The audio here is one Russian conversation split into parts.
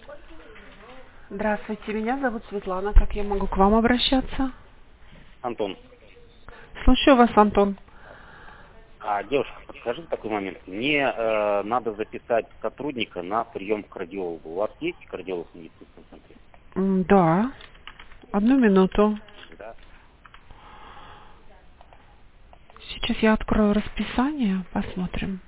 Здравствуйте, меня зовут Светлана. Как я могу к вам обращаться? Антон, Слушаю вас, Антон. девушка, подскажите такой момент. Мне надо записать сотрудника на прием к кардиологу. У вас есть кардиолог в медицинском центре? Да. Одну минуту. Да. Сейчас я открою расписание, посмотрим.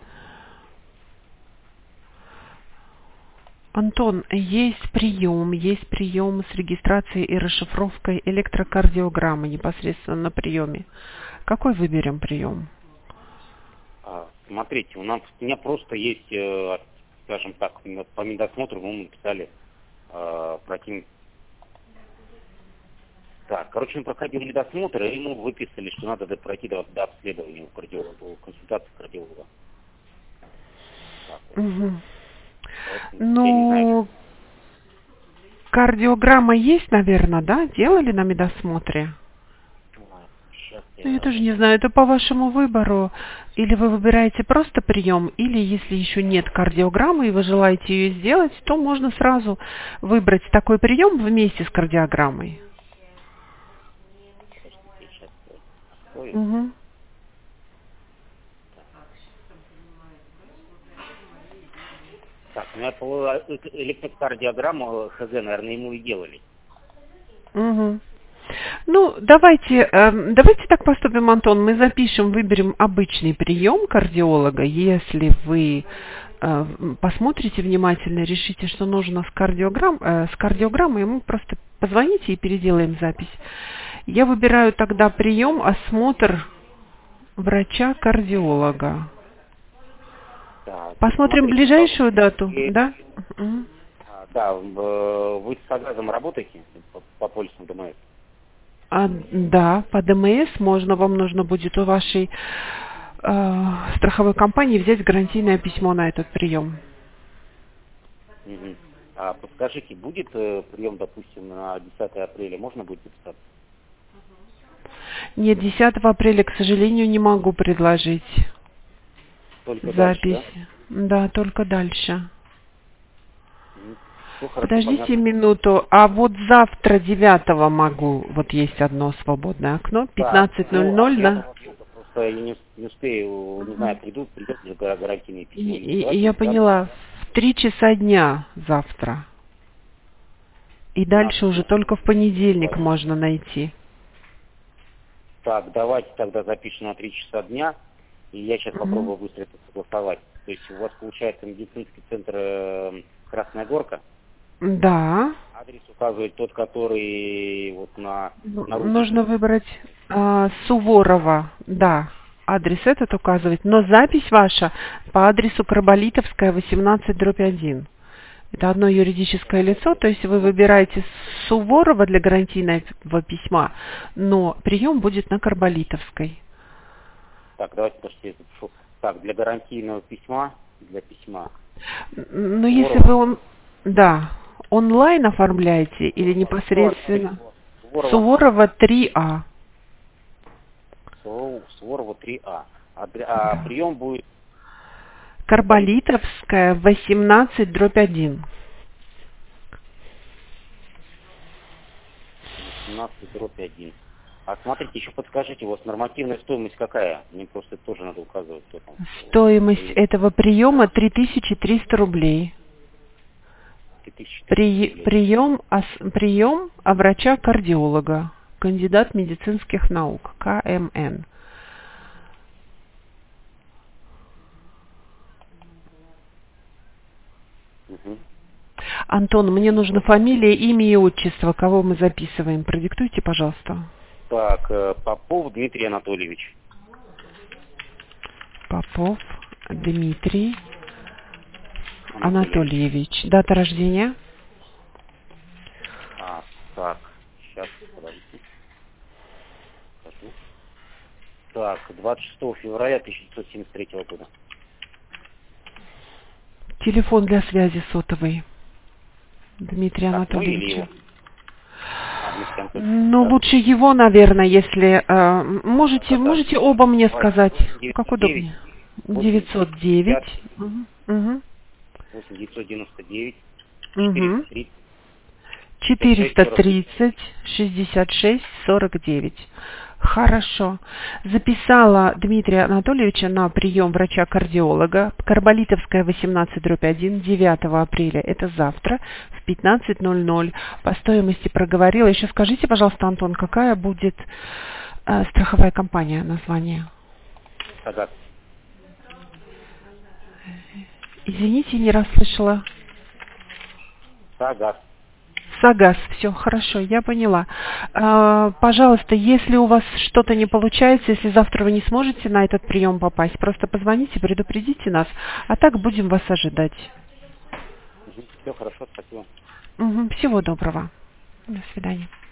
Антон, есть прием с регистрацией и расшифровкой электрокардиограммы непосредственно на приеме. Какой выберем прием? Смотрите, у меня просто есть, скажем так, по медосмотру мы написали прокинуть. Так, короче, он проходил медосмотр, и ему выписали, что надо пройти до обследования у кардиолога, консультации кардиолога. Так, Угу. я не знаю. Ну, кардиограмма есть, наверное, да? Делали на медосмотре? Сейчас Ну, я я... тоже не знаю, это по вашему выбору. Или вы выбираете просто прием, или если еще нет кардиограммы и вы желаете ее сделать, то можно сразу выбрать такой прием вместе с кардиограммой. Сейчас открою. Угу. Так, у меня электрокардиограмму ХЗ, наверное, ему и делали. Угу. Ну, давайте так поступим, Антон. Мы запишем, выберем обычный прием кардиолога. Если вы посмотрите внимательно, решите, что нужно с кардиограммой, мы просто позвоните и переделаем запись. Я выбираю тогда прием, осмотр врача-кардиолога. Так, Посмотрим смотрите, ближайшую дату, да? Угу. да, вы с Сагазом работаете по полису ДМС? Да, по ДМС можно, вам нужно будет у вашей страховой компании взять гарантийное письмо на этот прием. Угу. Подскажите, будет прием, допустим, на 10 апреля, можно будет записаться? Нет, 10 апреля, к сожалению, не могу предложить Только дальше, запись. да? Да, только дальше. Все хорошо, Подождите понятно. минуту, а вот завтра 9 могу, вот есть одно свободное окно, Так, ну, а 15:00 9 на... просто я не успею, не знаю, придет ли гарантийное письмо или нет. Я Давайте, поняла, в 3 часа дня завтра. И дальше уже 15. только в понедельник можно найти. Так, давайте тогда запишем на 3 часа дня, и я сейчас Мгм. попробую быстро это согласовать. То есть у вас получается медицинский центр Красная Горка. Да. Адрес указывает тот, который вот на Нужно Рудике. выбрать Суворова, да. Адрес этот указывать, но запись ваша по адресу Карболитовская, 18/1. Это одно юридическое лицо, то есть вы выбираете Суворова для гарантийного письма, но прием будет на Карболитовской. Так, давайте подождите, я запишу. Так, для гарантийного письма, для письма. Но если Суворова. вы да, онлайн оформляете или непосредственно Суворова. Суворова 3А. Суворова 3А. Да. Прием будет Карболитовская, 18/1. 18/1. Смотрите, еще подскажите, у вас нормативная стоимость какая? Мне просто это тоже надо указывать, кто там. Стоимость этого приема 3300 рублей. 3300 рублей. Прием врача-кардиолога, кандидат медицинских наук, КМН. Угу. Антон, мне нужна фамилия, имя и отчество. Кого мы записываем? Продиктуйте, пожалуйста. Так, Попов Дмитрий Анатольевич. Попов Дмитрий Анатольевич. Дата рождения? Так, сейчас, подождите. Скажу. Так, 26 февраля 1973 года. Телефон для связи сотовый. Дмитрия Так, мой или Анатольевича. его? Дмитрий Анатольевич, Ну, да. лучше его, наверное, если... можете Да. оба мне Давайте. сказать, как 909, удобнее. 909. Угу. 89, Угу. 430 430 66 49. Хорошо. Записала Дмитрия Анатольевича на прием врача-кардиолога. Карболитовская, 18/1, 9 апреля. Это завтра в 15:00. По стоимости проговорила. Еще скажите, пожалуйста, Антон, какая будет страховая компания, название? Сагаз. Извините, не расслышала. Сагаз. Сагаз, все, хорошо, я поняла. Пожалуйста, если у вас что-то не получается, если завтра вы не сможете на этот прием попасть, просто позвоните, предупредите нас, а так будем вас ожидать. Все хорошо, спасибо. Всего доброго. До свидания.